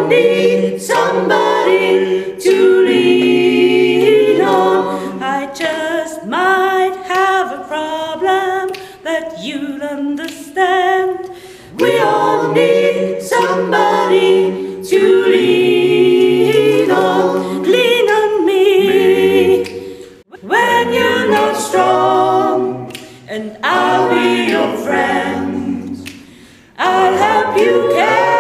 all need somebody to lean on. I just might have a problem that you'll understand. We all need somebody to lean on. Lean on me when you're not strong, and I'll be your friend. I'll help you carry